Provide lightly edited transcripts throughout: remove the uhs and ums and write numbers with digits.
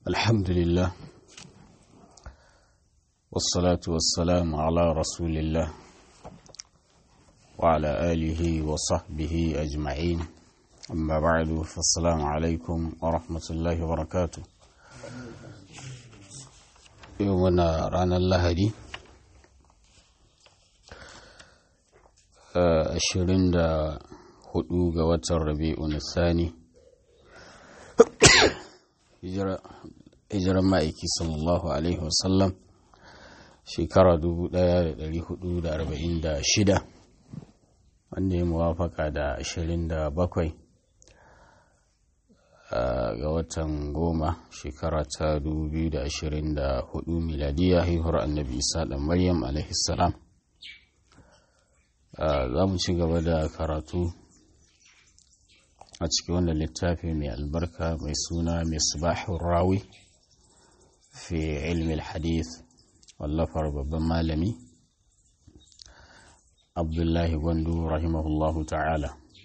الحمد لله والصلاة والسلام على رسول الله وعلى آله وصحبه أجمعين أما بعد فالسلام عليكم ورحمة الله وبركاته. يومنا رانا اللهدي 24 ga watan Rabi'un Thani hijiran ma'aiki sallallahu alaihi wasallam shekara 1446 wanda ya muwafaka da 27 ga watan goma shekara ta 2024 miladiya haihuwar annabi Isa da Maryam alaihi salam. Za mu ci gaba da karatu a cikin wannan littafi mai albarka mai suna Misbahur Rawi fi ilmi al-hadith wallafar babban malami Abdullahi Gwandu rahimahullahu ta'ala.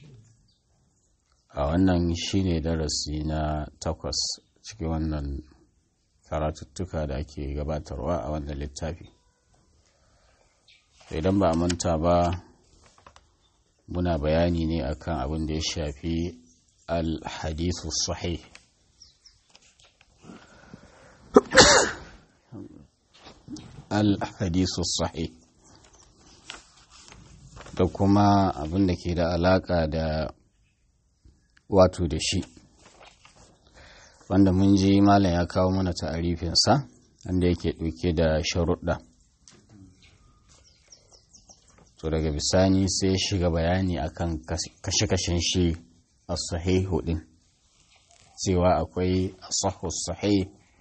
A wannan shine darasi na 8 cikin wannan karatuttuka da ake gabatarwa a wannan littafi. Idan ba a manta ba, muna bayani ne akan abin da ya shafi al-hadithu sahih. Al-hadithu sahih da kuma abin da ke da alaka da wato da shi, wanda mun ji malam ya kawo mana ta'arifinsa wanda yake ɗauke da sharuɗa. To daga bisani sai ya shiga bayani akan kashe-kashen shi as-sahihu din, cewa akwai as-sahhu sahih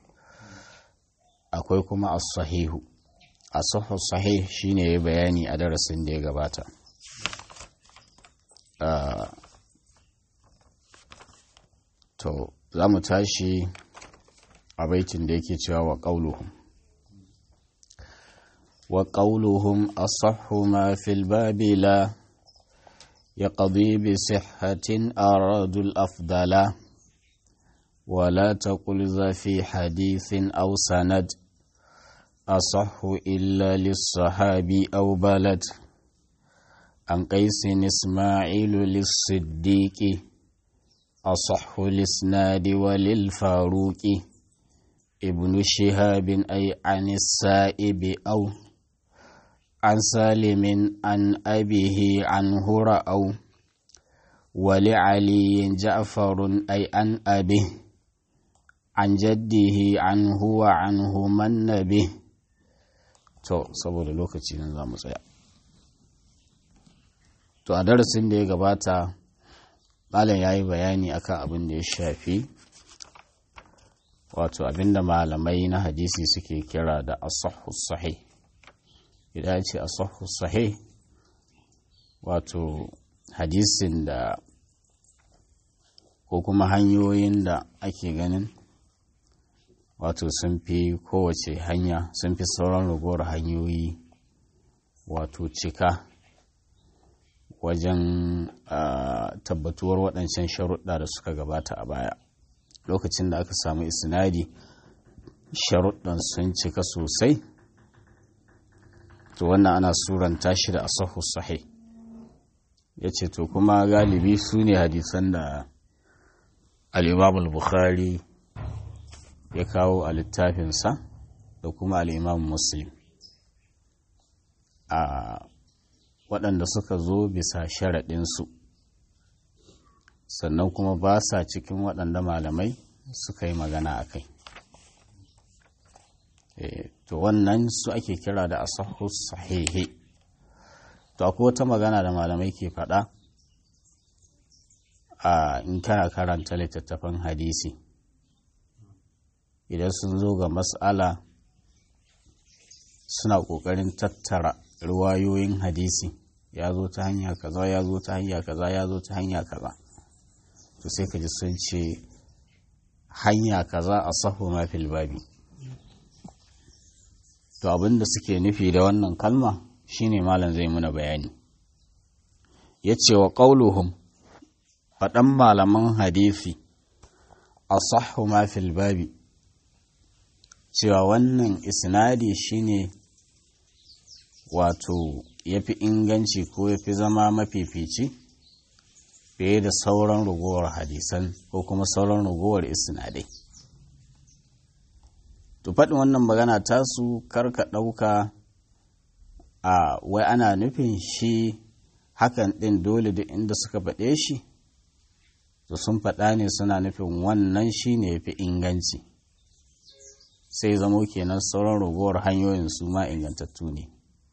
akwai kuma as-sahihu. As-sahhu sahih shine bayani a darasin da ya gabata. To za mu tashi a baitin da yake cewa wa qauluhum وقولهم أصح ما في الباب لا يقضي بصحة أراد الأفضل ولا تقل ذا في حديث أو سند أصح إلا للصحابي أو بلد عن قيس إسماعيل للصديق أصح الإسناد وللفاروق ابن شهاب أي عن السائب أو عن سالم عن أبيه عنه رأوا ولعلي جعفر أي عن أبيه عن جده عنه وعنه من به. to saboda lokaci nan za mu tsaya. To a darasin da ya gabata malam ya yi bayani akan abin da ya shafi wato abinda malamai na hadisi suke kira da as-sahhu sahih. Idan ce as-sahhu sahih wato hadisin da ko kuma hanyoyin da ake ganin wato sun fi kowace hanya, sun fi sauran ragowar hanyoyi wato cika wajen tabbatuwar waɗancan sharuɗa da suka gabata a baya. Lokacin da aka samu isnadi sharuɗan sun cika sosai, to wannan ana suranta shi da as-sahhu sahih. Yace to kuma galibi su ne hadisan da al-Imam al-Bukhari ya kawo a littafinsa da kuma al-Imam Muslim, a waɗanda suka zo bisa sharaɗinsu, sannan kuma ba sa cikin waɗanda malamai suka yi magana a kai. To wannan su ake kira da as-sahhu sahihi. To akwai wata magana da malamai ke faɗa a in kana karanta littattafan hadisi, idan sun zo ga mas'ala suna ƙoƙarin tattara riwayoyin hadisi, ya zo ta hanya kaza, ya zo ta hanya kaza, ya zo ta hanya kaza. To sai ka ji sun ce hanya kaza asahhu ma fil babi. To abinda suke nufi da wannan kalma shine malam zai muna bayani. Yace wa qauluhum, faɗan malaman hadisi asahhu ma fil babi cewa wannan isnadi shine wato yafi inganci ko yafi zama mafifici fiye da sauran ragowar hadisan ko kuma sauran ragowar isnadai. To faɗin wannan magana tasu karka ɗauka a wai ana nufin shi hakan ɗin dole duk inda suka faɗe shi to sun faɗa ne suna nufin wannan shi ne fi inganci, sai zamo kenan sauran ragowar hanyoyin su ma ingantattu ne.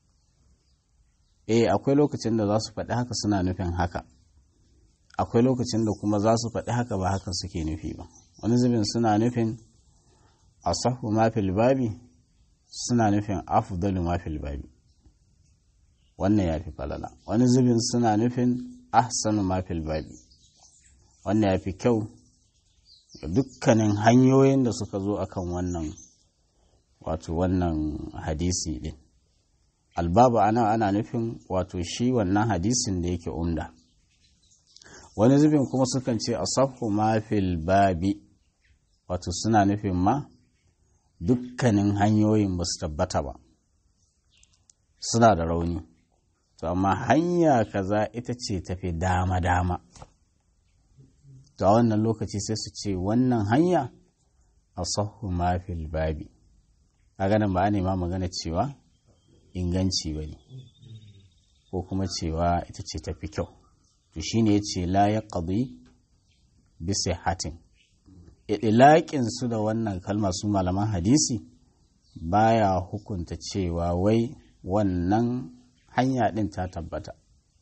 Akwai lokacin da za su faɗi haka suna nufin haka, akwai lokacin da kuma za su faɗi haka ba haka suke nufi ba. Wani zubin suna nufin asahhu ma fil babi, suna nufin afdalu ma fil babi, wannan ya fi falala. Wani zubin suna nufin ahsanu ma fil babi, wannan ya fi kyau ga dukkanin hanyoyin da suka zo akan wannan wato wannan hadisi din. Albabu ana nufin wato shi wannan hadisin da yake umda. Wani zubin kuma sukan ce asahhu ma fil babi, wato suna nufin ma dukkanin hanyoyin ba su tabbata ba, suna da rauni, to amma hanya kaza ita ce tafi dama-dama, to a wannan lokaci sai su ce wannan hanya asahhu ma fil babi. A ganin ba a nema magana cewa inganci ba ne ko kuma cewa ita ce tafi kyau. To shi ne ya ce la ya ƙadi bisa hatin. Iɗilaƙinsu da wannan kalma su malaman hadisi baya hukunta cewa wai wannan hanya ɗin ta tabbata.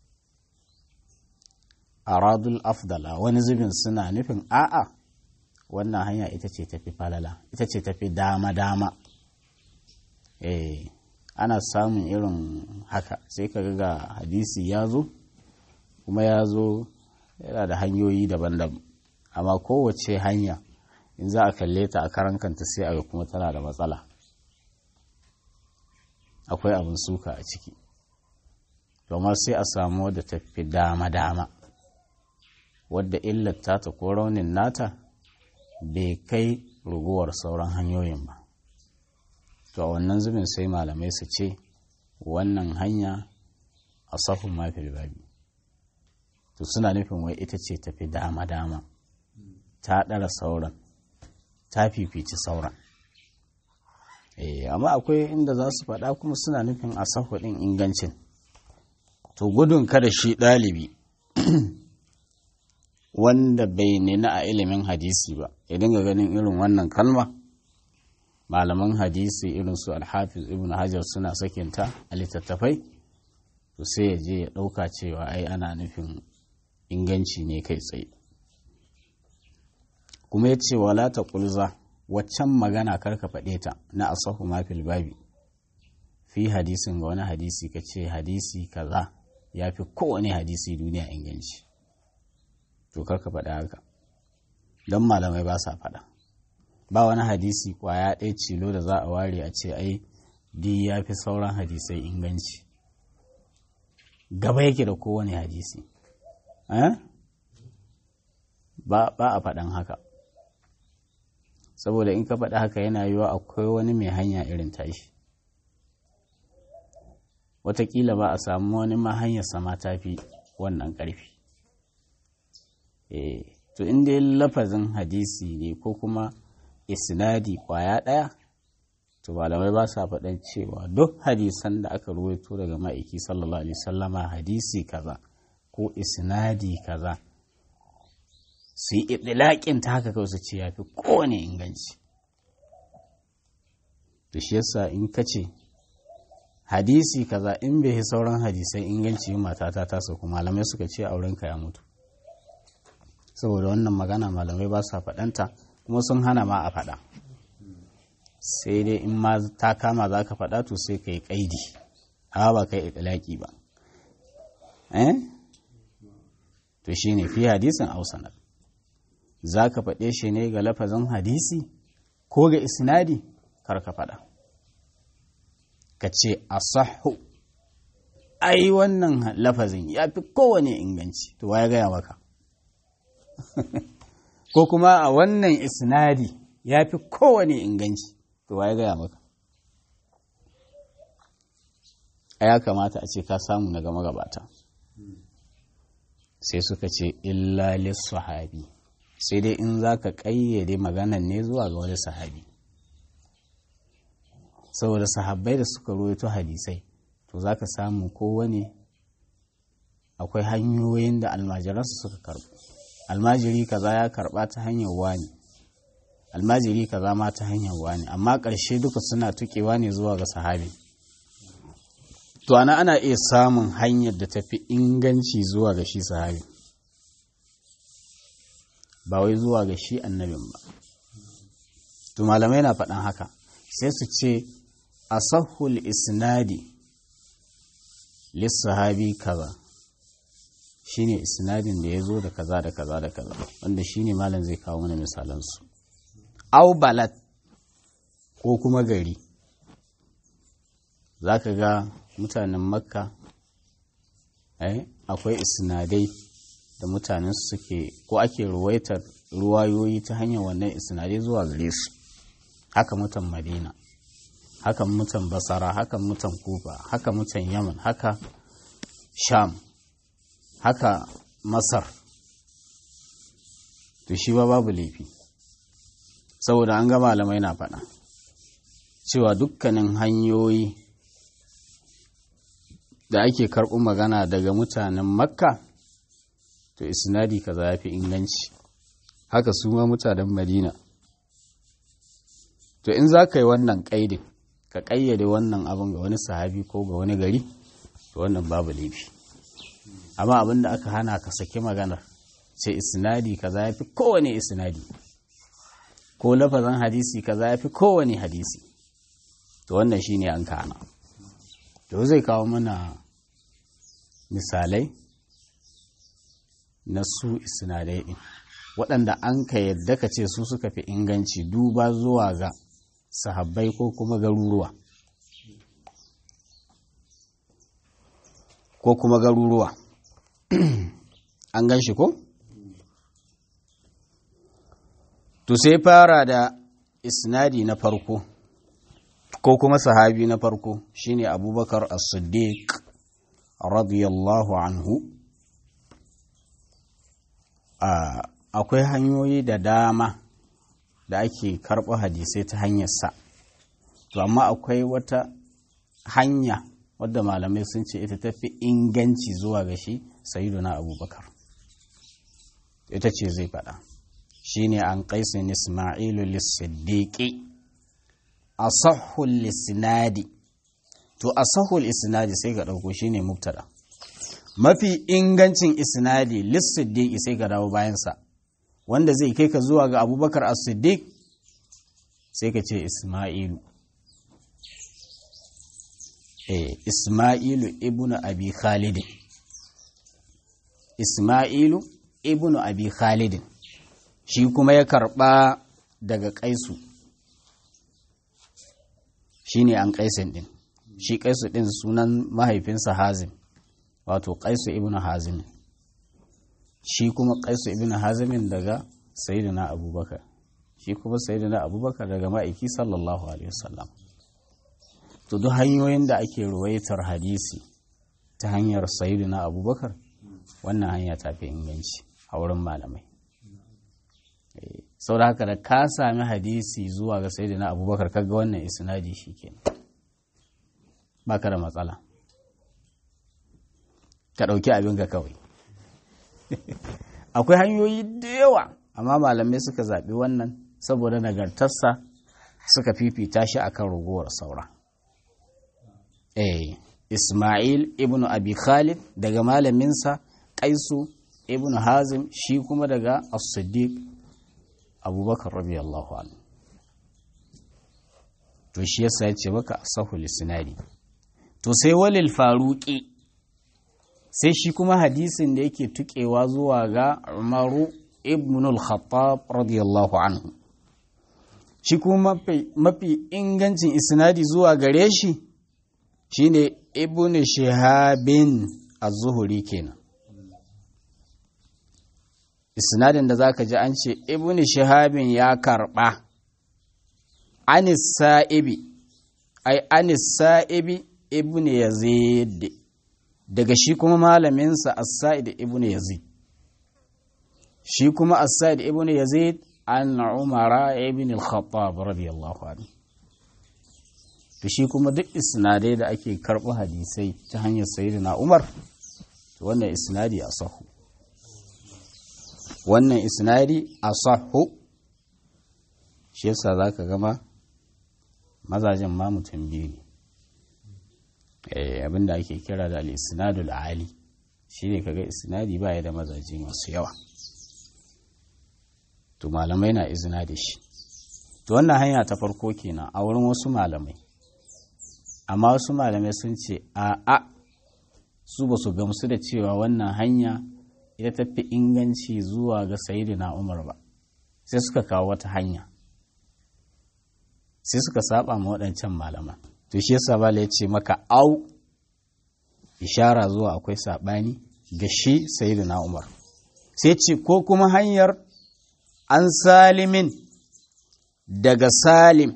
Aradul afdala, wani zubin suna nufin a'a wannan hanya ita ce tafi falala, ita ce tafi dama-dama. Ana samun irin haka, sai ka ga hadisi ya zo kuma ya zo yana da hanyoyi daban-daban, amma kowace hanya in za a kalle ta a karan kanta sai a ga kuma tana da matsala, akwai abin suka a ciki, domin sai a samu wadda ta fi dama-dama, wadda illata ta ko raunin nata bai kai ruguwar sauran hanyoyin ba. To a wannan zubin sai malamai su ce wannan hanya asahhu ma fil babi, to suna nufin wai ita ce tafi dama-dama, ta ɗara sauran, ta fifici sauran. Amma akwai inda za su faɗa kuma suna nufin asahhu ɗin ingancin. To gudun kada shi ɗalibi wanda bai nuna a ilimin hadisi ba ya dinga ganin irin wannan kalma, malaman hadisi irin su Al-Hafiz Ibn Hajar suna sakinta a littattafai, to sai ya je ya ɗauka cewa ai ana nufin inganci ne kai tsaye. Kuma ya ce wala ta ƙulza, waccan magana karka faɗe ta na asahhu ma fil babi fi hadisin ga wani hadisi, ka ce hadisi kaza ya fi kowane hadisi duniya inganci, to karka faɗa haka, don malamai ba sa faɗa. Ba wani hadisi kwaya ɗaya cilo da za a ware a ce ai di ya fi sauran hadisai inganci, gaba yake da kowane hadisi. Ba a faɗan haka, saboda in ka faɗa haka yana yiwa akwai wani mai hanya irin tashi, wataƙila ba a samu wani ma hanyar sama ta fi wannan ƙarfi. To inda lafazin hadisi ne ko kuma isnadi kwaya ɗaya, to malamai ba sa faɗan cewa duk hadisan da aka ruwaito daga ma'aiki sallallahu alaihi wasallama hadisi kaza ko isnadi kaza su yi iɗilaƙin ta haka kawai su ce ya fi kowane inganci. To shi yasa in ka ce hadisi kaza in bai yi sauran hadisai inganci matata ta sauku, malamai suka ce aurenka ya mutu, saboda wannan magana malamai ba sa faɗanta kuma sun hana ma a faɗa, sai dai in ma ta kama za ka faɗa to sai ka yi ƙaidi, amma ba ka yi iɗilaƙi ba. To shi ne fi hadisin ausanar, za ka faɗe shi ne ga lafazin hadisi ko ga isnadi, kar ka faɗa, ka ce asahhu, ai wannan lafazin ya fi kowane inganci, to ya gaya maka ko kuma a wannan isnadi ya fi kowane inganci, to waye gaya maka ya kamata a ce ka samu daga magabata. Sai suka ce illa lis-sahabi, sai dai in za ka ƙayyade maganan ne zuwa ga wani sahabi, saboda sahabbai da suka rawaito hadisai to za ka samu kowane akwai hanyoyin da almajiransu suka karɓo. Almajiri kaza ya karɓa ta hanyar wani, almajiri kaza ma ta hanyar wani, amma ƙarshe duka suna tuƙewa ne zuwa ga sahabi. To ana iya samun hanyar da tafi inganci zuwa ga shi sahabi, ba wai zuwa ga shi annabin ba. To malamai na faɗan haka, sai su ce asahhul isnadi lis-sahabi kaza, shine isnadin da ya zo da kaza da kaza da kaza, wanda shine malam zai kawo mana misalansu. Au balad, ko kuma gari, za ka ga mutanen makka akwai isnadai da mutanen suke ko ake ruwaitar ruwayoyi ta hanyar wannan isnadai zuwa gare su. Haka mutan madina, haka mutan basara, haka mutan kufa, haka mutan yaman, haka sham, haka masar. To shi ba babu laifi, saboda an ga malamai na faɗa cewa dukkanin hanyoyi da ake karɓo magana daga mutanen makka to isnadi kaza ya fi inganci, haka su ma mutanen madina. To in za ka yi wannan ƙaidin, ka ƙayyade wannan abin ga wani sahabi ko ga wani gari, to wannan babu laifi. Amma abin da aka hana ka saki maganar sai isnadi kaza ya fi kowane isnadi, ko lafazan hadisi kaza ya fi kowane hadisi, to wannan shine an kana. To zai kawo mana misalai na su isnadai ɗin waɗanda an ka yadda ka ce su suka fi inganci duba zuwa ga sahabbai ko kuma garuruwa. An gan shi ko? To sai fara da isnadi na farko ko kuma sahabi na farko shine Abubakar As-Siddiq radiyallahu anhu. Akwai hanyoyi da dama da ake karɓo hadisai ta hanyarsa, to amma akwai wata hanya wadda malamai sun ce ita tafi inganci zuwa ga shi sayyiduna Abubakar, ita ce zai faɗa. Shine an Qaisin Ismailu lis-Siddiqi asahhul isnadi. To asahhul isnadi sai ka dauko shine mubtada, mafi ingancin isnadi lis-Siddiqi sai ka dawo bayan sa, wanda zai kai ka zuwa ga Abubakar As-Siddiq sai ka ce Ismailu. Ismailu ibnu Abi Khalid, Ismailu ibnu Abi Khalid, shi kuma ya karɓa daga Qaisu, shi ne an Qaisin ɗin. Shi Qaisu ɗin sunan mahaifinsa Hazim, wato Qaisu ibn Hazim. Shi kuma Qaisu ibn Hazimin daga Sayyidina Abubakar, shi kuma Sayyidina Abubakar daga ma'aiki sallallahu Alaihi wasallam. To duk hanyoyin da ake ruwaitar hadisi ta hanyar Sayyidina Abubakar, wannan hanya ta fi inganci a wurin malamai. Sau da haka da ka sami hadisi zuwa ga Sayyidina Abubakar kaga wannan isnadi shi kenan, baka da matsala, ka ɗauki abinka kawai. Akwai hanyoyi da yawa, amma malamai suka zaɓi wannan saboda nagartarsa, suka fifita shi akan ragowar saura. Ismail ibn Abi Khalid daga malaminsa Qaisu ibn Hazim, shi kuma daga As-Siddiq Abubakar radiyallahu anhu. To shi yasa ya ce maka asahul isnadi. To sai walil faruqi, sai shi kuma hadisin da yake tukewa zuwa ga Umaru ibn al-Khattab radiyallahu anhu, shi kuma mafi ingancin isnadi zuwa gare shi shine Ibn Shihabin az-Zuhri kenan. Isnadin da zaka ji an ce Ibn Shihabin ya karba anis sa'ibi ibn yazid daga shi kuma malaminsa as-sa'id ibn yazid shi kuma as-sa'id ibn yazid an umara ibn al-khattab radiyallahu anhu to shi kuma duk isnadai da ake karɓo hadisai ta hanyar sayyidina umar to wannan isnadi asahu shi yasa zaka gama mazajen ma mutum biyu ne abinda ake kira da al-isnadul ali shine kaga isnadi baya da mazaje masu yawa to malamai na izina da shi to wannan hanya ta farko kenan a wurin wasu malamai amma wasu malamai sun ce a'a su ba su gamsu da cewa wannan hanya ita tafi inganci zuwa ga sayyidina Umar ba sai suka kawo wata hanya sai suka saba ma waɗancan malaman to shi yasa bala ya ce maka au ishara zuwa akwai sabani ga shi sayyidina Umar sai ce ko kuma hanyar an salimin daga salim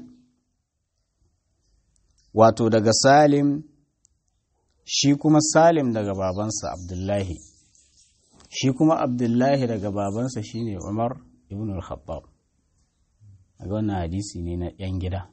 wato daga salim shi kuma salim daga babansa abdullahi shi kuma abdullahi daga babansa shine Umar ibn al-Khattab a wannan hadisi ne na yan gida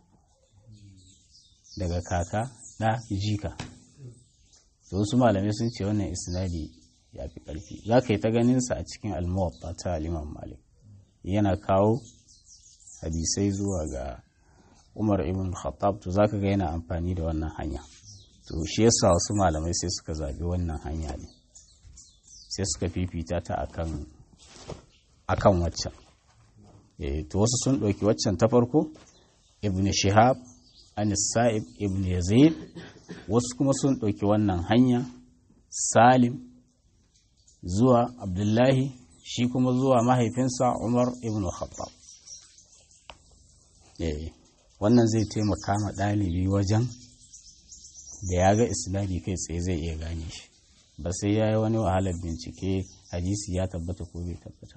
daga kaka da jika to wasu malamai sun ce wannan isnadi ya fi ƙarfi za ka yi ta ganinsa a cikin al-Muwatta ta Imam Malik yana kawo hadisai zuwa ga Umar ibn Khattab to zaka ga yana amfani da wannan hanya to shi yasa wasu malamai sai suka zabi wannan hanya ne sai suka fifita ta akan waccan to wasu sun ɗauki waccan ta farko Ibn Shihab an-Sa'ib ibn Yazid wasu kuma sun ɗauki wannan hanya Salim zuwa Abdullahi shi kuma zuwa mahaifinsa Umar ibn Khattab wannan zai taimaka ma ɗalibi wajen da ya ga isnadi kai tsaye zai iya gane shi ba sai ya yi wani wahalar bincike hadisi ya tabbata ko bai tabbata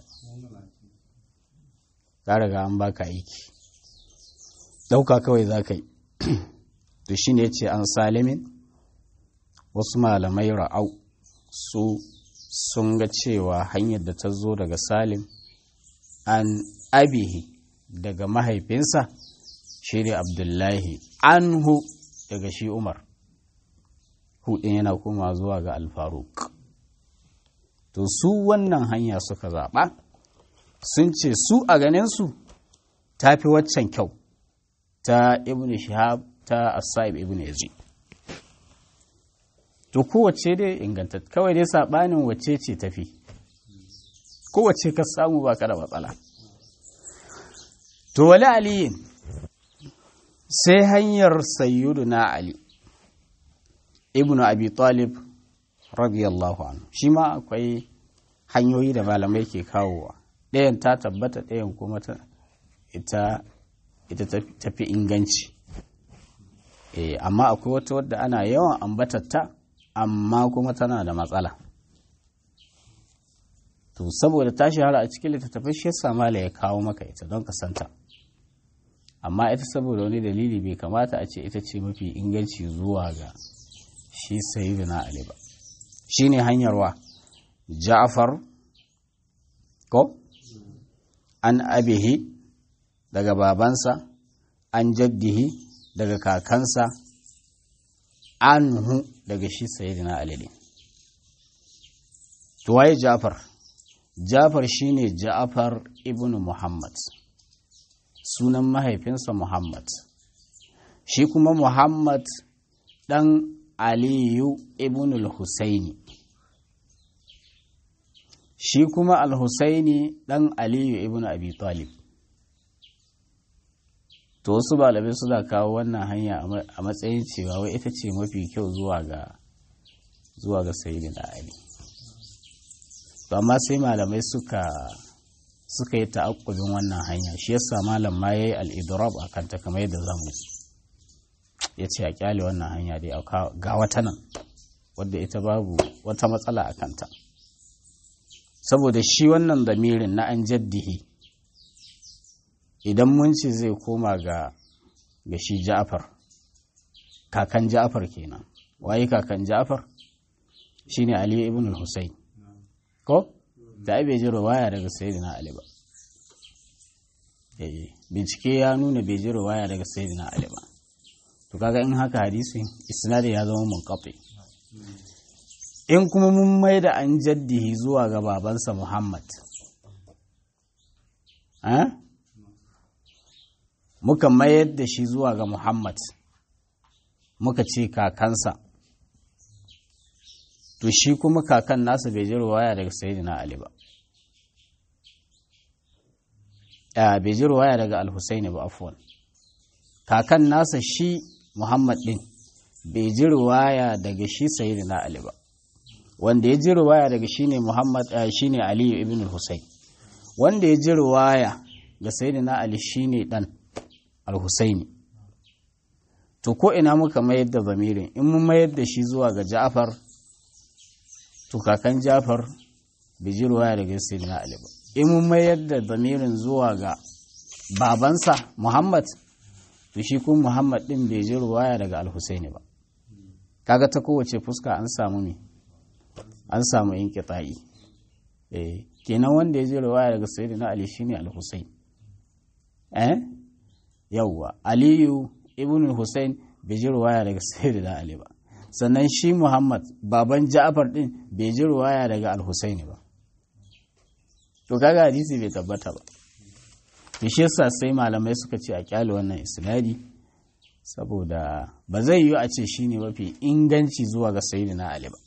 ka riga an baka aiki ɗauka kawai za ka yi to shi ne ce an salimin wasu malamai ra'au su sun ga cewa hanyar da ta zo daga salim an abihi daga mahaifinsa shi ne abdullahi anhu daga shi umar hudin yana koma zuwa ga alfaruk to su wannan hanya suka zaɓa sun ce su a ganinsu ta fi waccan kyau ta ibn shihab ta as-sa'ib ibn yazid to kowace dai inganta kawai dai saɓanin wacce ce tafi kowace ka samu ba ka da matsala to wali aliyin sai hanyar sayyiduna ali ibnu abi talib radiyallahu anhu shi ma akwai hanyoyi da malamai ke kawowa ɗayan ta tabbata ɗayan kuma ita tafi inganci amma akwai wata wadda ana yawan ambatatta amma kuma tana da matsala to saboda ta shahara a cikin littattafai shi yasa mala ya kawo maka ita don ka santa amma ita saboda wani dalili bai kamata a ce ita ce mafi inganci zuwa ga shi sayyidina ali ba shine hanyar wa Ja'far ko an abihi daga babansa an jaddihi daga kakansa anhu daga shi sayyidina ali ne to waye Ja'far shine Ja'far ibn Muhammad sunan mahaifinsa Muhammad shi kuma Muhammad dan Aliyu ibn al-Husaini shi kuma al-Husaini dan Aliyu ibn Abi Talib to wasu malamai suna kawo wannan hanya a matsayin cewa wai ita ce mafi kyau zuwa ga sayyidina Ali to amma sai malamai suka yi ta'aqqubin wannan hanya shi yasa malam ma yayi al-idrab akan ta kamar yadda zamu yace a kyale wannan hanya dai ga wata nan wadda ita babu wata matsala akan ta saboda shi wannan damirin na an jaddihi idan mun ce zai koma ga ga shi Ja'far, kakan Ja'far kenan. Waye kakan Ja'far? Shine Ali ibn al-Husayn. Ko da bai ji riwaya daga Sayyidina Ali ba. Bincike ya nuna bai ji riwaya daga Sayyidina Ali ba. To kaga in haka hadisi isnadi ya zama munqati. In kuma mun mai da an jaddihi zuwa ga babansa Muhammad, muka mayar da shi zuwa ga Muhammad, muka ce kakansa, to shi kuma kakan nasa bai ji ruwaya daga Sayyidina Ali ba. Bai ji ruwaya daga Al-Husaini ba, afwan. Kakan nasa shi Muhammad ɗin bai ji ruwaya daga shi Sayyidina Ali ba. Wanda ya ji ruwaya daga shi ne Muhammad, shi ne Ali ibn al-Husayn. Wanda ya ji ruwaya ga Sayyidina Ali shi ne ɗan Al-Husaini. To ko ina muka mayar da zamirin, in mun mayar da shi zuwa ga Ja'far, to kakan Ja'far bai ji ruwaya daga Sayyidina Ali ba. In mun mayar da zamirin zuwa ga babansa Muhammad, to shi kuma Muhammad ɗin bai ji ruwaya daga Al-Husaini ba. Kaga ta kowace fuska an samu me? An samu inqita'i. Kenan wanda ya ji ruwaya daga Sayyidina Ali shine Al-Husayn. Yawwa, Aliyu ibn Husayn bai ji ruwaya daga Sayyidina Ali ba. Sannan shi Muhammad baban Ja'far din bai ji ruwaya daga Al-Husaini ba. To kaga hadisi bai tabbata ba. To shi yasa sai malamai suka ce a kyale wannan isnadi, saboda ba zai yiwu a ce shine mafi inganci zuwa ga Sayyidina Ali ba.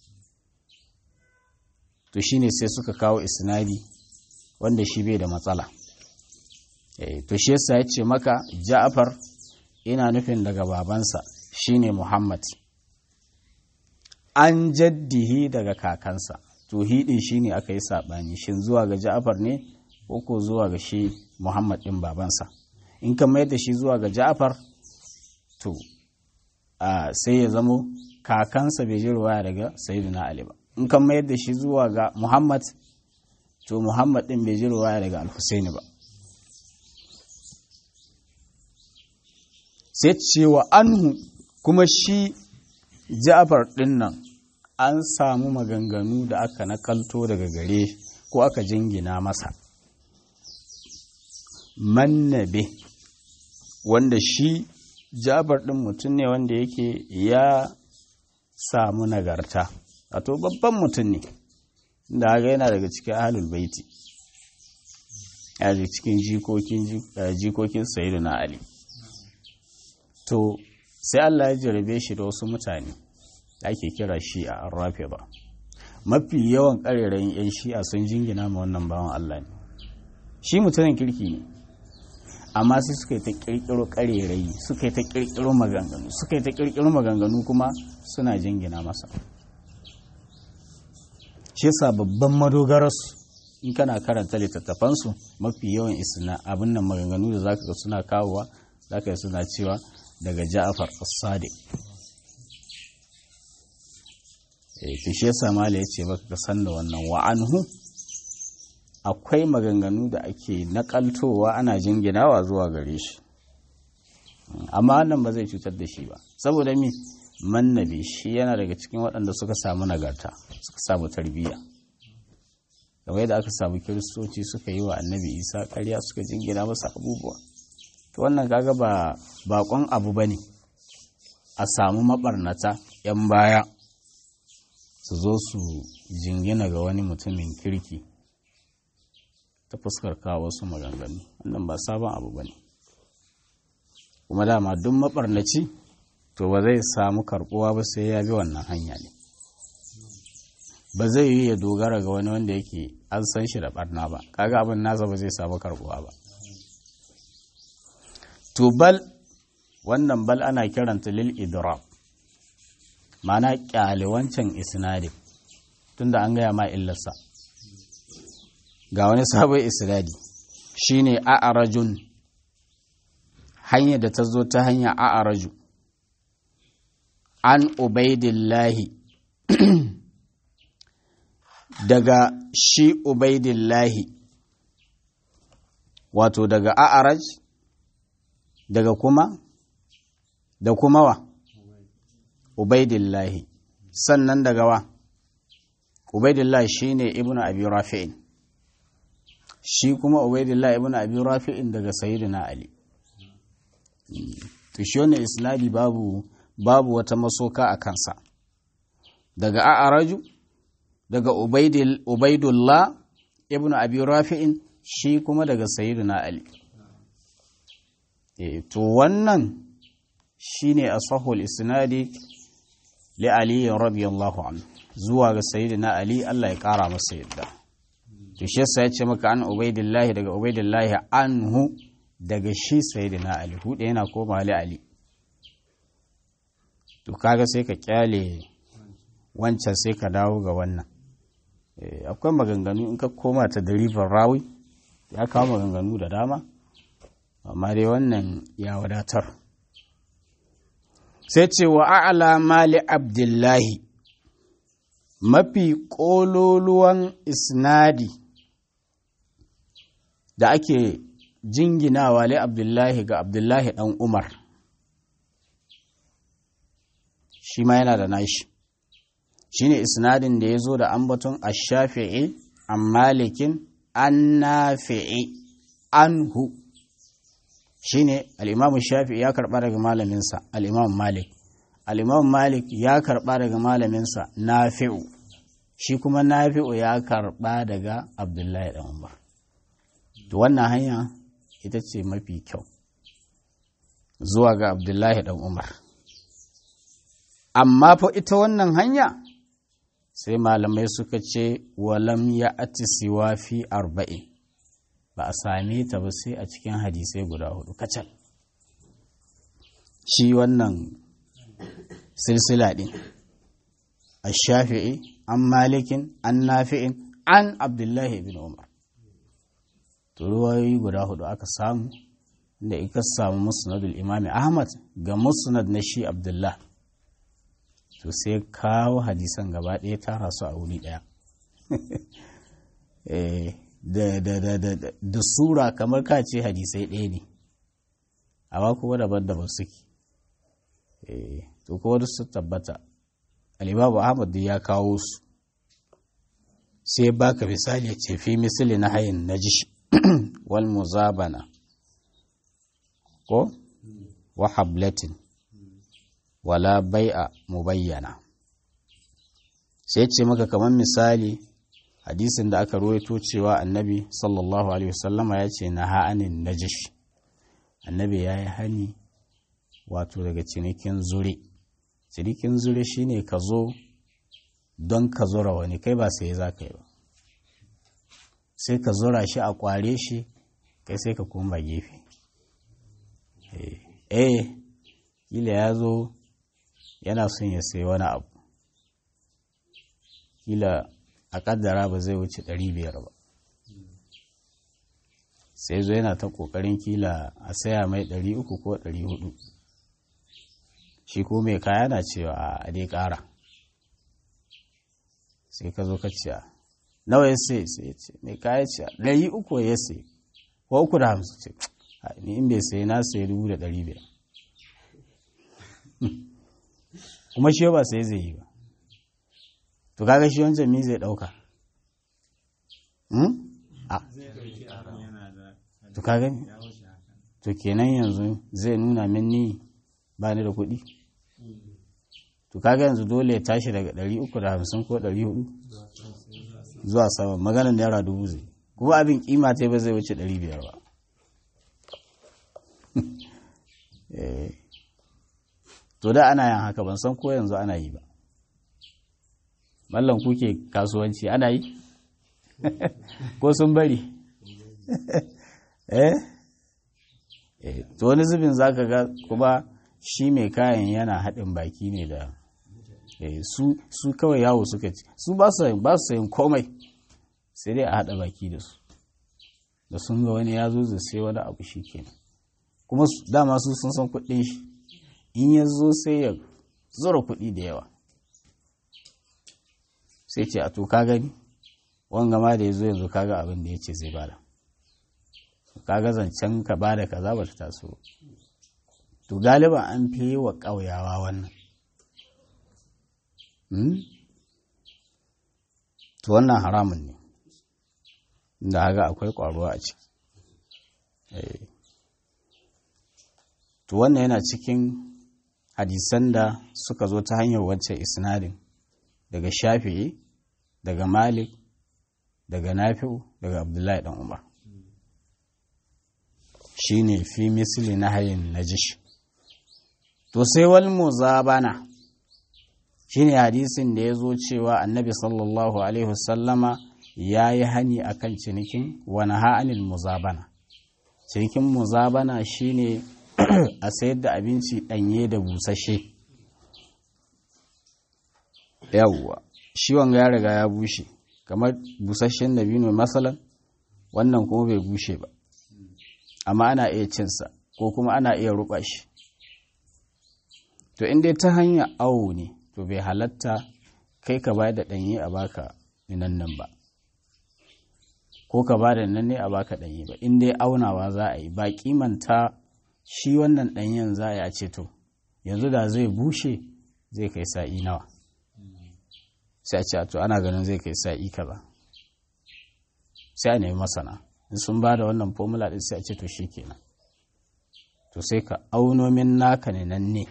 To shine sai suka kawo isnadi wanda shi bai da matsala. To shi yasa ya ce maka Ja'far ina nufin daga babansa shine Muhammad, an jaddihi daga kakansa. To hidin shine aka yi sabani, shin zuwa ga Ja'far ne ko zuwa ga shi Muhammad din babansa. In ka mayar da shi zuwa ga Ja'far, to sai ya zamo kakansa bai ji ruwaya daga Sayyidina Ali ba. In ka mayar da shi zuwa ga Muhammad, to Muhammad din bai ji ruwaya daga Al-Husaini ba. Sai cewa anhu kuma shi Ja'far din nan an samu maganganu da aka nakalto daga gare ko aka jingina masa. Mannabe, wanda shi Ja'far din mutum ne wanda yake ya samu nagarta, wato babban mutum ne da haka yana daga cikin ahlul baiti, yana cikin jikokin Sayyidina Ali. To sai Allah ya jarabe shi da wasu mutane da ake kira Shi'a ar-Rafida. Mafi yawan ƙarerayin 'yan Shi'a sun jingina ma wannan bawan Allah ne. Shi mutumin kirki ne, amma sai suka yi ta ƙirƙiro ƙarerayi, suka yi ta ƙirƙiro maganganu kuma suna jingina masa. Shi yasa babban madogararsu in kana karanta littattafansu, mafi yawan abin nan maganganu da zaka ga suna kawowa, zaka ga suna cewa daga Ja'far as-Sadiq. Shi yasa mala ya ce baka ka san da wannan wa anhu akwai maganganu da ake nakaltowa ana jinginawa zuwa gare shi, amma wannan ba zai cutar da shi ba, saboda mi mannabi shi yana daga cikin waɗanda suka samu nagarta, suka samu tarbiyya. Kamar yadda aka samu kiristoci suka yi wa annabi Isa ƙarya, suka jingina masa abubuwa. To wannan kaga ba bakon abu bane a samu mabarnata 'yan baya su zo su jingina ga wani mutumin kirki ta fuskar kawo wasu maganganu. Wannan ba sabon abu bane, kuma dama duk mabarnaci to ba zai samu karbuwa ba sai ya bi wannan hanya ne. Ba zai yi ya dogara ga wani wanda yake an san shi da barna ba, kaga abin nasa ba zai samu karbuwa ba. To bal, wannan bal ana kiranta lil idrab, ma'ana kyale wancan isnadi tunda an gaya ma illarsa. Ga wani sabon isnadi shine a'rajun, hanyar da ta zo ta hanya a'raju an Ubaidillahi daga shi Ubaidillahi, wato daga a'raj daga kuma da kuma wa Ubaidillahi, sannan daga wa Ubaidillahi shine ibnu abi rafi'in, shi kuma Ubaidillahi ibnu abi rafi'in daga sayyidina ali. To shi wannan isnadi babu wata masoka a kansa, daga a'raju daga ubaidullah ibnu abi rafi'in, shi kuma daga sayyidina ali. To wannan shine asahul isnadi li ali radiyallahu anhu, zuwa ga sayyidina ali Allah ya kara masa yadda. To shi yasa ya ce maka an ubaidillahi, daga ubaidillahi anhu, daga shi sayyidina ali, hude yana koma ali. To kaga sai ka kyale wancan sai ka dawo ga wannan. Akwai maganganu in ka koma ta daribar rawi ya kawo maganganu da dama, amma dai wannan ya wadatar. Sai ce wa a'la mali abdullahi, mafi ƙololuwan isnadi da ake jinginawa li abdullahi ga abdullahi ɗan umar, shi ma yana da nashi, shi ne isnadin da ya zo da ambaton ash-shafi'i an malikin an nafi'i anhu, shi ne al'imamu shafi'i ya karɓa daga malaminsa al'imamu malik, al'imamu malik ya karɓa daga malaminsa nafi'u, shi kuma nafi'u ya karɓa daga abdullahi ɗan umar. To wannan hanya ita ce mafi kyau zuwa ga abdullahi ɗan umar, amma fa ita wannan hanya sai malamai suka ce walam ya ati siwa fi 40, ba a same ta ba sai a cikin hadisai guda 4 kacal. Shi wannan silsila ɗin ash-shafi'i an malikin an nafi'in an abdullahi ibn umar, to ruwayoyi guda 4 aka samu, da ika samu musnadul imami ahmad ga musnad na shi abdullah, to sai kawo hadisan gaba ɗaya tara su a wuri ɗaya. Da sura kamar ka ce hadisai ɗaya ne, amma kuma daban-daban suke. To kuma duk su tabbata al-Imam Ahmad da ya kawo su, sai baka misali ya ce fi misali na hayin najish wal muzabana ko wa hablatin wala bai'a mubayyana, sai ce maka kamar misali hadisin da aka ruwaito cewa annabi sallallahu alaihi wasallama ya ce na ha'anin najish, annabi ya yi hani wato daga cinikin zure. Cinikin zure shine ka zo don ka zura wani, kai ba sai za ka yi ba, sai ka zura shi a kware shi, kai sai ka koma gefe. Kila ya zo yana son ya sayi wani abu, kila a kaddara ba zai wuce 500 ba, sai zo yana ta kokarin kila a saya mai 300 ko 400, shi ko mai kaya na cewa a dai kara, sai ka zo ka ce nawa ya sai ya ce mai kaya ce 300 ya sai ko 350 ce ni in bai sai na sai 1500 kuma shi ba sai zai yi ba. To kaga shi wancan me zai dauka? To kaga to kenan yanzu zai nuna min ni ba ni da kuɗi. To kaga yanzu dole ya tashi daga 350 ko 400 zuwa sama, maganar naira 1000 zai, kuma abin kima ta ba zai wuce 500 ba. To da ana yin haka, ban san ko yanzu ana yi ba. Mallan kuke kasuwanci ana yi? Ko sun bari? To wani zubin za ka ga kuma shi mai kayan yana haɗin baki ne da su kawai yawo suka ci, su ba su sayin komai, sai dai a haɗa baki da su, da sun ga wani ya zo zai sai wani abu shi kenan, kuma dama su sun san kuɗin shi, in ya zo sai ya zura kuɗi da yawa, sai ce a to ka gani wanga ma da ya zo yanzu kaga abin da ya ce zai bada, kaga zancen ka bada kaza ba ta taso. to galiban an fi yi wa ƙauyawa wannan. To wannan haramun ne, da haka akwai ƙwaruwa a ciki. To wannan yana cikin hadisan da suka zo ta hanyar wacce isnadin daga Shafi'i, daga Malik, daga Nafi'u, daga Abdullahi dan Umar. Shine fi misli nahayin najish. To sai wal muzabana shine hadisin da ya zo cewa annabi sallallahu alaihi wasallama ya yi hani akan cinikin wa naha anil muzabana. Cinikin muzabana shine a sayar da abinci ɗanye da busashe. Yawwa, shi wanga ya riga ya bushe, kamar busasshen dabino masalan, wannan kuma bai bushe ba, amma ana iya cinsa ko kuma ana iya ruɓa shi. To in dai ta hanyar awo ne, to bai halatta kai ka bayar da ɗanye a baka nan ba, ko ka ba da nan ne a baka ɗanye ba. In dai aunawa za a yi, ba kimanta shi wannan ɗanyen za a yi a ce to yanzu da zai bushe zai kai sa'i nawa, sai a ce to ana ganin zai kai sa'i kaza, sai a nemi masana in sun ba da wannan formula ɗin, sai a ce to shi kenan, to sai ka auno min naka ne nan ne,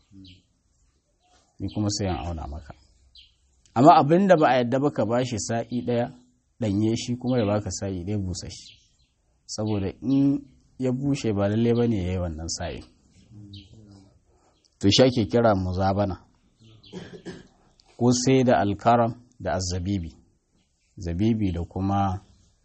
ni kuma sai an auna maka. Amma abin da ba a yadda ba ka ba shi sa'i ɗaya ɗanye, shi kuma ya baka sa'i ɗaya busashi, saboda in ya bushe ba lalle ba ne ya yi wannan sa'i. To shi ake kira muzabana, ko sai da alkaram da azzabibi, zabibi da kuma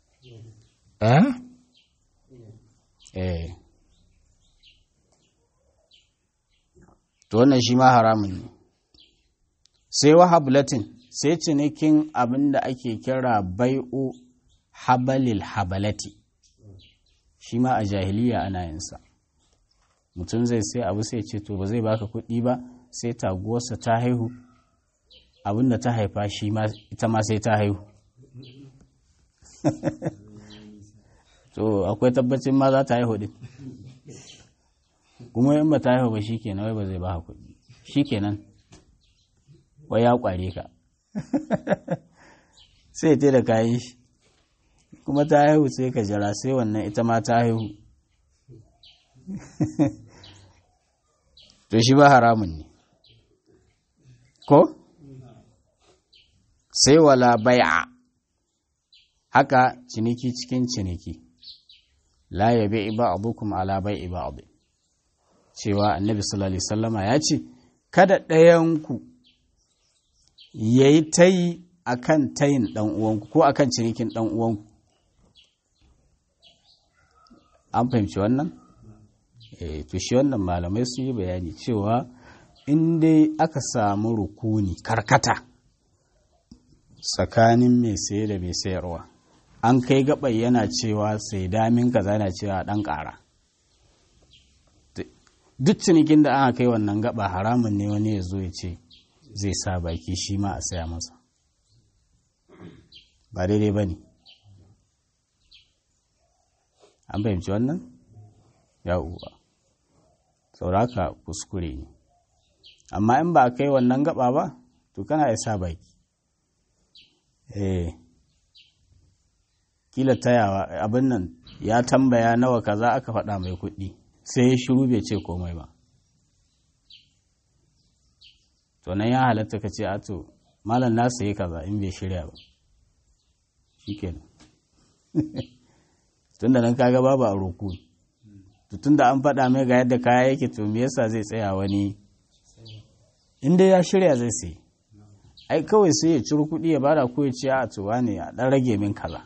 to wannan shi ma haramun ne. Sai wahablatin, sai cinikin abin da ake kira bai'u habalil habalati, shi ma a jahiliya ana yinsa. Mutum zai sai abu sai ce to ba zai baka kuɗi ba sai taguwarsa ta haihu, abin da ta haifa shi ma ita ma sai ta haihu. To akwai tabbacin ma za ta haihu din, kuma in ba ta haihu ba shikenan, wai ba zai baka kuɗi shikenan, wai ya kware ka. Sai ta da kayan shi, kuma ta haihu sai ka jira sai wannan ita ma ta haihu. To shi ba haramun ne ko? Sai wala bai'a, haka ciniki cikin ciniki, la ya bai ba'dukum ala bai'i ba'd, cewa annabi sallallahu alaihi wasallama ya ce kada ɗayanku yayi tayi akan tayin dan uwanku ko akan cinikin dan uwanku. An fahimci wannan? To shi wannan malamai sun yi bayani cewa in dai aka samu rukuni karkata tsakanin mai saye da mai sayarwa, an kai gaɓar yana cewa sai damin kaza, yana cewa ɗan ƙara, duk cinikin da aka kai wannan gaba haramun ne wani ya zo ya ce zai sa baki shi ma a saya masa, ba daidai ba ne. An fahimci wannan? Yawuwa, sauraka kuskure ne. Amma in ba a kai wannan gaba ba, to kana ya sa baki. Kila tayawa abin nan ya tambaya nawa kaza, aka faɗa mai kuɗi, sai ya shiru bai ce komai ba. To nan ya halatta ka ce ato malam na sayi kaza, in bai shirya ba shikenan. Tunda nan kaga babu a roku, tunda an faɗa mai ga yadda kaya yake, to me yasa zai tsaya wani? Inda ya shirya zai sai, ai kawai sai ya ciro kuɗi ya bada, ko ya ce a to wane a ɗan rage min kaza.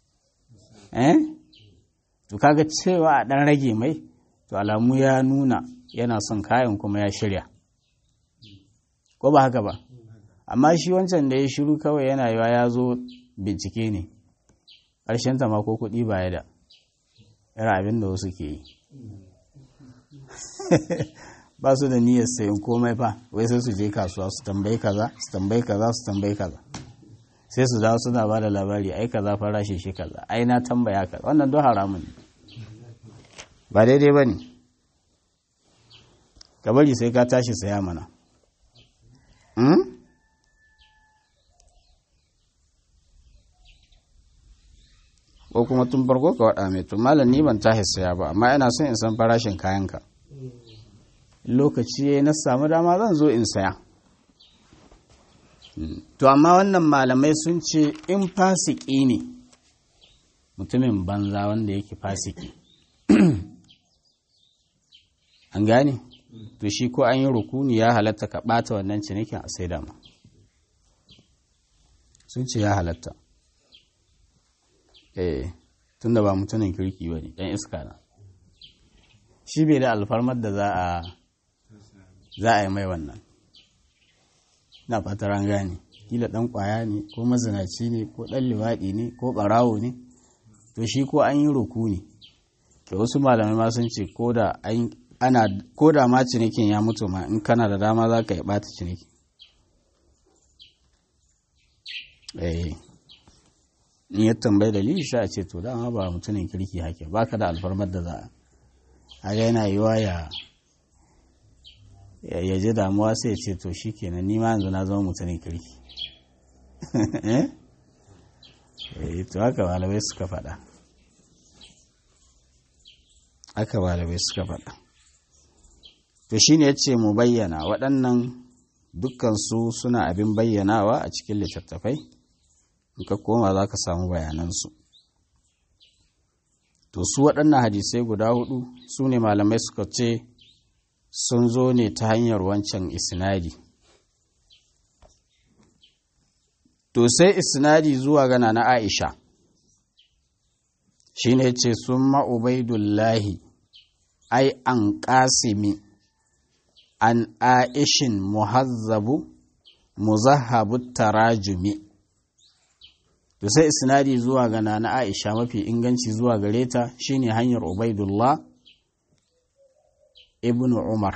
To kaga cewa a ɗan rage mai, to alamu ya nuna yana son kayan kuma ya shirya, ko ba haka ba? Amma shi wancan da ya shiru kawai yana yiwa ya zo bincike ne, ƙarshen ta ma ko kuɗi ba ya da, irin abin da wasu ke yi. Ba su da niyyar sayan komai fa, wai sai su je kasuwa su tambayi kaza, su tambayi kaza, su tambayi kaza, sai su dawo suna ba da labari, ai kaza farashi shi kaza, ai na tambaya kaza. Wannan don haramun ne, ba daidai ba ne. ka bari sai ka tashi saya mana. Ko kuma tun farko ka waɗa mai to malam ni ban tashi saya ba amma ina son in san farashin kayanka, lokaci ya na samu dama zan zo in saya. To amma wannan malamai sun ce in fasiki ne, mutumin banza wanda yake fasiki an gane, to shi ko an yi rukuni ya halatta ka ɓata wannan cinikin a sai dama, sun ce ya halatta. Tun da ba mutumin kirki ba ne, ɗan iska na, shi bai da alfarmar da za a yi mai wannan. Na fatar an gane, kila ɗan ƙwaya ne ko mazinaci ne ko ɗan liwaɗi ne ko ɓarawo ne, to shi ko an yi rukuni. Da wasu malamai ma sun ce ko da ma cinikin ya mutu ma in kana da dama za ka yi ɓata ciniki. In ya tambayi dalili sha a ce to dama ba mutumin kirki hake ba ka da alfarmar da za a ga yana yiwa ya ji damuwa sai ya ce to shi kenan ni ma yanzu na zama mutumin kirki. To haka malamai suka faɗa. To shi ne ya ce mu bayyana waɗannan dukkansu suna abin bayyanawa a cikin littattafai, in ka koma za ka samu bayanansu. To su waɗannan hadisai guda hudu su ne malamai suka ce sun zo ne ta hanyar wancan isnadi. To sai isnadi zuwa gana na Aisha shi ne ce sun ma'ubaidullahi ai an ƙasimi an aishin muzahhabu tarajumi. To sai isnadi zuwa gana na Aisha mafi inganci zuwa gare ta shine hanyar Ubaidullah ibn Umar.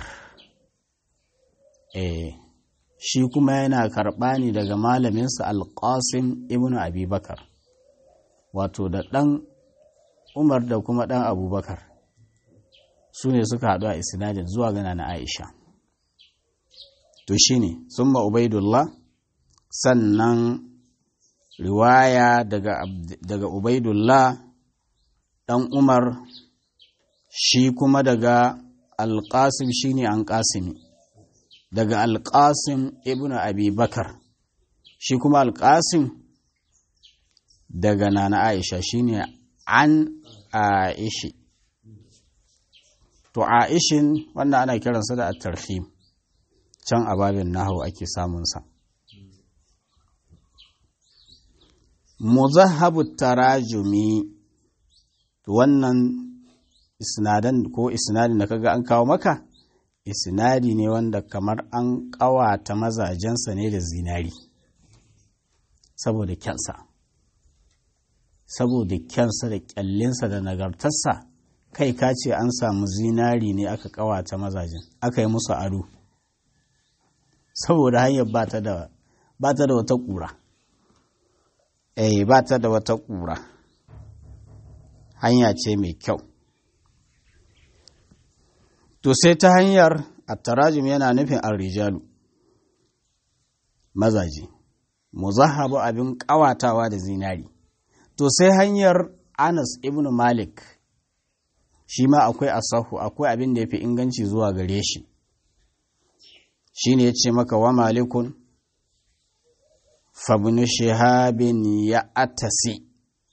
Shi kuma yana karɓa ne daga malaminsa Al-Qasim ibn Abubakar, wato da ɗan Umar da kuma ɗan Abubakar su ne suka haɗu a isnadin zuwa gana na Aisha. To shi ne summa Ubaidullah, sannan riwaya daga Ubaidullah ɗan Umar, shi kuma daga Al-Qasim shi ne an ƙasimi, daga Al-Qasim ibn Abi Bakar, shi kuma Al-Qasim daga Nana Aisha shi ne an Aishi. To Aishin wannan ana kiransa da at-tarhim, can a babin nahawu ake samunsa. Muzahhabu tarajumi, wannan isnadin da kaga an kawo maka isnadi ne wanda kamar an ƙawata mazajensa ne da zinari saboda kyansa da kyallinsa da nagartarsa, kai ka ce an samu zinari ne aka ƙawata mazajen, aka yi musu ado saboda hanyar ba ta da wata ƙura. Ba ta da wata ƙura, hanya ce mai kyau. To sai ta hanyar at-tarajum yana nufin ar-rijalu, mazaje, muzahhabu abin ƙawatawa da zinari. To sai hanyar Anas ibn Malik, shi ma akwai asahu, akwai abin da ya fi inganci zuwa gare shi. Shi ne ya ce maka wa malikun fabnu shihabin ya atasi,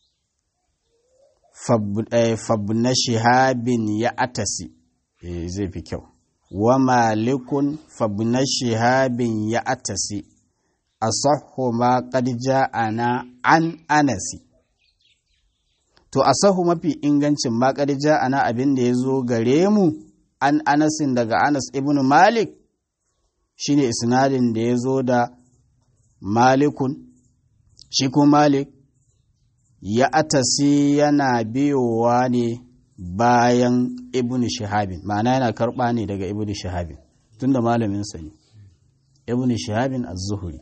fabna shihabin ya atasi, zai fi kyau. Wa malikun fabna shihabin ya atasi, asahu ma qad ja'ana an anasi. To asahu mafi ingancin ma qad ja'ana abin da ya zo gare mu an anasin daga Anas ibn Malik shine isnadin da ya zo da malikun, shi ko Malik ya atasi yana biyowa ne bayan ibn Shihabin, ma'ana yana karɓa ne daga ibn Shihabin tunda malaminsa ne, ibn Shihabin az-Zuhri.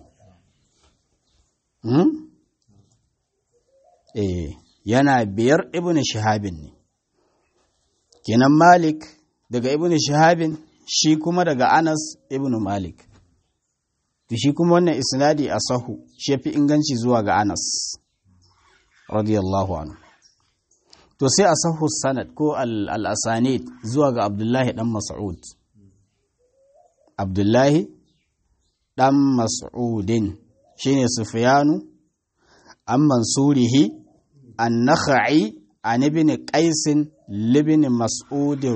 Yana biyar ibn Shihabin ne, kenan Malik daga ibn Shihabin shi kuma daga Anas ibn Malik. To shi kuma wannan isnadi asahu shi yafi inganci zuwa ga Anas radiyallahu anhu. To sai asahu sanad ko al-asanid zuwa ga Abdullahi dan Mas'ud. Abdullahi dan Mas'udin shine Sufyanu an Mansurihi an-Nakhai an ibn Qais libin Mas'udin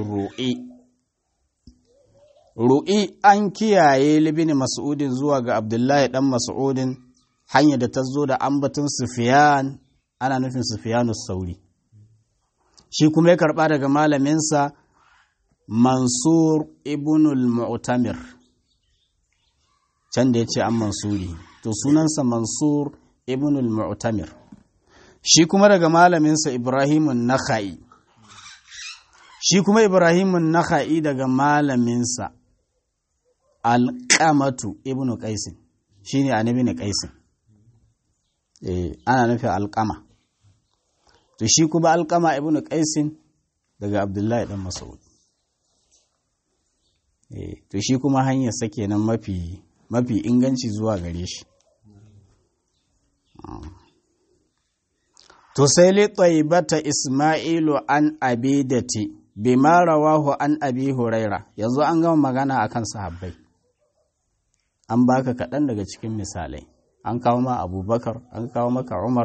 Ru'i an kiyaye libin Mas'udin zuwa ga Abdullahi dan Mas'udin hanyar da ta zo da ambaton Sufyan, ana nufin Sufyanu Sauri. Shi kuma ya karɓa daga malaminsa Mansur ibn al-Mu'tamir, can da ya ce an Mansuri, to sunansa Mansur ibn al-Mu'tamir. Shi kuma daga malaminsa Ibrahimun Nakhai, shi kuma Ibrahimun Nakhai daga malaminsa Alƙamatu ibn Qaisin, shi ne an ibn Qaisin, ana nufin Alƙama. To shi kuma Alƙama ibn Qaisin daga Abdullahi dan Mas'ud. To shi kuma hanyar sa kenan mafi inganci zuwa gare shi. To sai li taibata Isma'ilu an abidati bima rawahu an abi Huraira. Yanzu an gama magana akan sahabbai, an baka kaɗan daga cikin misalai. An kawo ma Abubakar, an kawo maka Umar,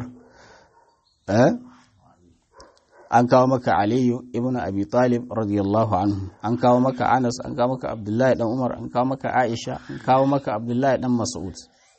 an kawo maka Aliyu ibn Abi Talib radiyallahu anhu, an kawo maka Anas, an kawo maka Abdullahi dan Umar, an kawo maka Aisha, an kawo maka Abdullahi dan Mas'ud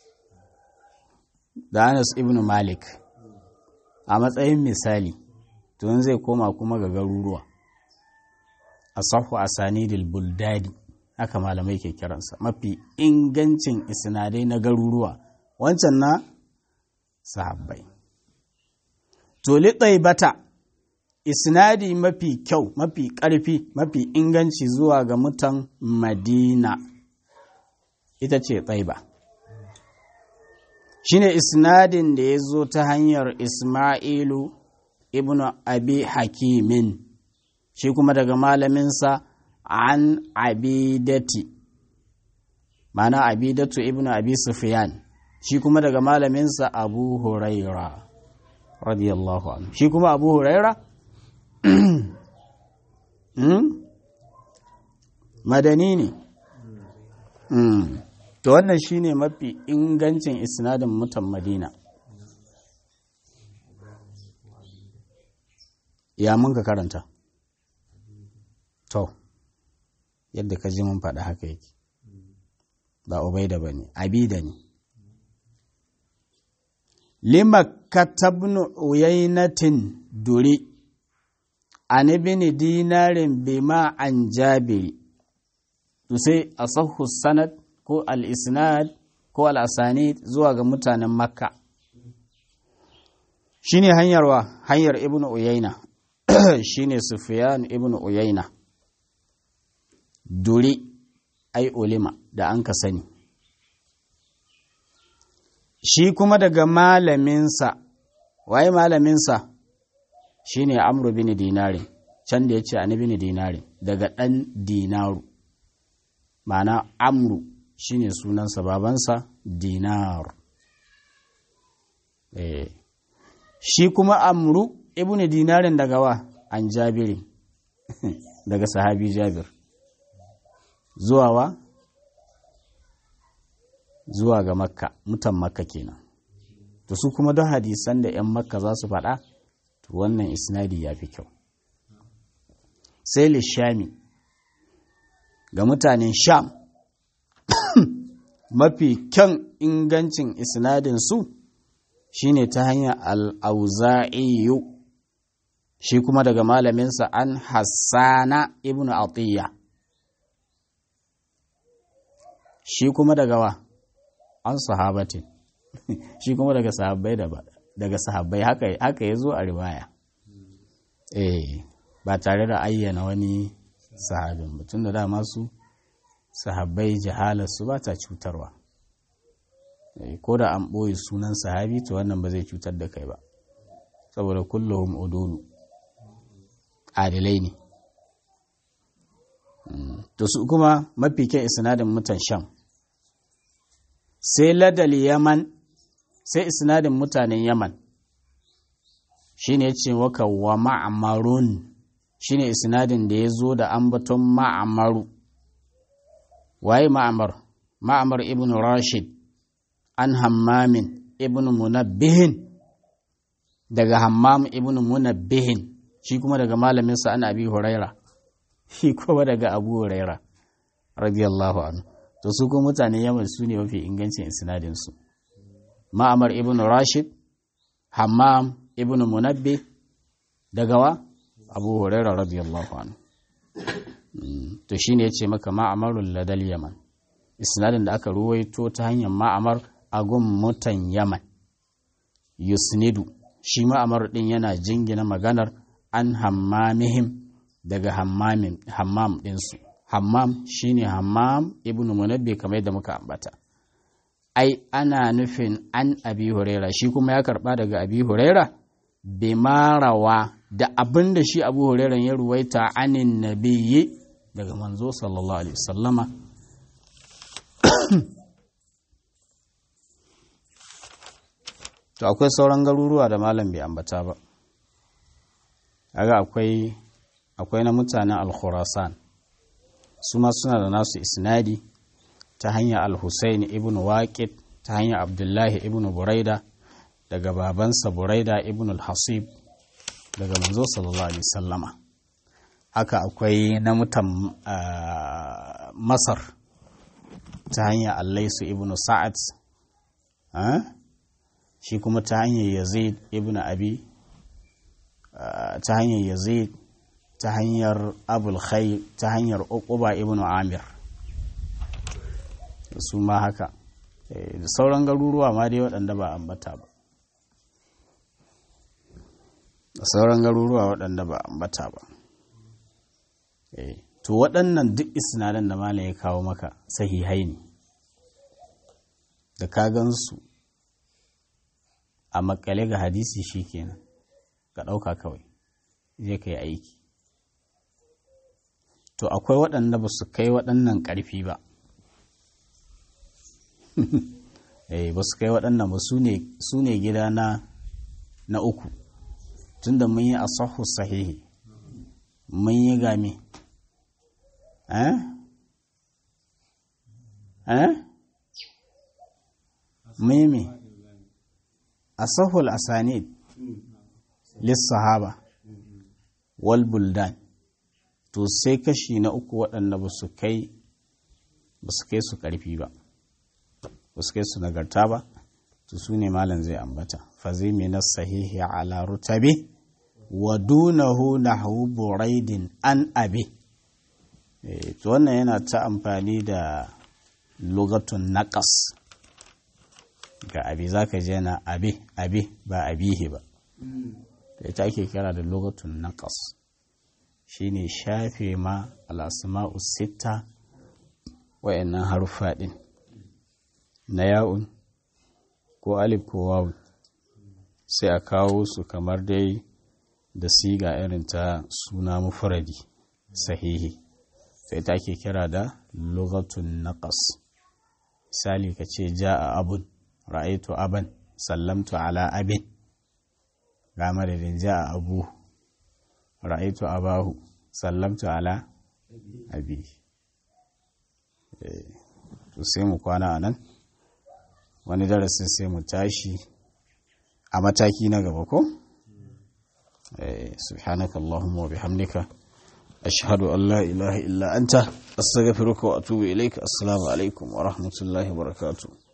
da Anas ibn Malik a matsayin misali. To zai koma kuma ga garuruwa, asahu asanidil buldadi, haka malamai ke kiransa, mafi ingancin isnadai na garuruwa, wancan na sahabbai. To li taibata isnadi mafi kyau, mafi ƙarfi, mafi inganci zuwa ga mutan Madina ita ce Taiba. Shine isnadin da ya zo ta hanyar Ismailu ibn Abi Hakimin, shi kuma daga malaminsa an Abidati, mana Abidatu ibn Abi Sufyan, shi kuma daga malaminsa Abu Huraira radiyallahu anhu. Shi kuma Abu Huraira madani ne. To wannan shine mafi ingancin isnadin mutan Madina. Ya mun ka karanta? To, yadda ka ji mun faɗa haka yake. Ba Ubaida ba ne, Abida ne. Lima katabnu uyaynatin duri an ibn dinarin bima an Jabiri. To sai asahhu sanad ko al-isnad ko al-asanid zuwa ga mutanen Makka. Shine hanyar Ibn Uyayna. Shine Sufyan ibn Uyayna. Duri ai ulima da an ka sani. Shi kuma daga malaminsa, waye malaminsa? Shine Amru bin Dinari, can da ya ce an bin Dinari, daga ɗan Dinaru. Ma'ana Amru shine sunansa, babansa Dinar. Shi kuma Amru ibn Dinarin daga wa? An Jabiri, daga sahabi Jabir. Zuwa wa? Zuwa ga Makka, mutan Makka kenan. To su kuma don hadisan da 'yan Makka za su faɗa, to wannan isnadi ya fi kyau. Sai lishami, ga mutanen Sham, mafi kyan ingancin isnadin su shine ta hanyar al-Auza'iyu, shi kuma daga malaminsa an Hassana ibn Atiyya, shi kuma daga wa? An sahabatin, shi kuma daga sahabbai, haka ya zo a riwaya. Ba tare da ayyana wani sahabin mutum da dama su sahabbai jahalarsu ba ta cutarwa. Ko da an ɓoye sunan sahabi to wannan ba zai cutar da kai ba, saboda kullum udulu adilai ne. to su kuma mafi kyan isnadin mutan sham sai ladal yaman sai isnadin mutanen yaman shine yace waka wa ma'marun shine isnadin da ya zo da ambaton ma'amaru waye ma'amar ibn rashid an hammamin ibn munabbihin daga hammam ibn munabbihin shi kuma daga malaminsa an abi huraira shi kuma daga abu huraira radiyallahu anhu to su kuma mutanen yaman su ne mafi ingancin isnadin su ma'amar ibn rashid hammam ibn munabbih daga wa abu huraira radiyallahu anhu to shine yace maka ma'amarul ladal yaman isnadin da aka ruwaito ta hanyar ma'amar agun mutan yaman yusnidu shi ma'amar din yana jingina maganar an hammamihim daga hammam ɗinsu hammam shine hammam ibnu munabbi kamar yadda muka ambata ai ana nufin an abi huraira shi kuma ya karba daga abi huraira bimarawa da abin da shi abu hurairan ya ruwaita anin nabiyyi daga manzo sallallahu alaihi wasallama to akwai sauran garuruwa da malam bai ambata ba kaga akwai na mutanen al-khurasan su ma suna da nasu isnadi ta hanyar al-husayn ibn waqid ta hanyar abdullahi ibn buraida daga babansa buraida ibn al-hasib daga manzo sallallahu alaihi wasallama haka akwai na mutan masar ta hanyar allaisu ibn sa'ad shi kuma ta hanyar yazid ibn abi ta hanyar yazid ta hanyar abul khayr ta hanyar uquba ibn amir su ma haka da sauran garuruwa ma dai waɗanda ba ambata ba da sauran garuruwa waɗanda ba ambata ba to waɗannan duk isnadan da malam ya kawo maka sahihai ne da ka gansu a makale ga hadisi shikenan ka ɗauka kawai je ka yi aiki to akwai waɗanda ba su kai waɗannan ƙarfi ba ba su kai waɗannan ba su ne gida na uku tunda mun yi asahu sahihi mun yi game mun yi me asahul asanid lis sahaba wal buldan to sai kashi na uku waɗanda ba su kai su ƙarfi ba ba su kai su nagarta ba to su ne malam zai ambata fazi na sahihi ala rutabi wa dunahu nahwu buraidin an abi to wannan yana ta amfani da lugatun naqas ga abi zaka je na abi ba abihi ba ita ake kira da lugatun naqas shine shafe ma al-asma'u sitta wayannan haruffa din na ya'un ko alif ko wawu sai a kawo su kamar dai da siga irin ta suna mufradi sahihi sai ta ke kira da lughatun naqas misali ka ce ja'a abun ra'aytu aban sallamtu ala abin ga madadin ja'a abu ra'aytu abahu sallamtu ala abi to sai mu kwana anan wani darasin sai mu tashi a mataki na gaba ko subhanaka allahumma wa bihamdika ashhadu an la ilaha illa anta astaghfiruka wa atubu ilaik assalamu alaikum wa rahmatullahi wa barakatuh